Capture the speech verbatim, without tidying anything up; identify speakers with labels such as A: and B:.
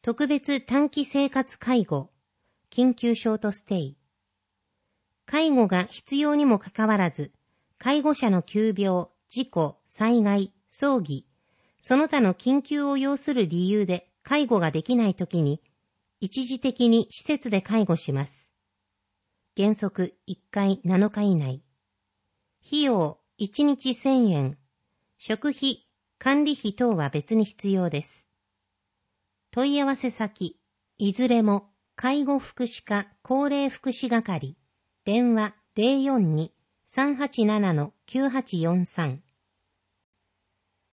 A: 特別短期生活介護、緊急ショートステイ。介護が必要にもかかわらず、介護者の急病、事故、災害、葬儀、その他の緊急を要する理由で介護ができないときに、一時的に施設で介護します。原則いっかいなのか以内。費用いちにちせんえん。食費、管理費等は別に必要です。問い合わせ先、いずれも介護福祉課高齢福祉係。電話 ゼロよんに さんはちなな きゅうはちよんさん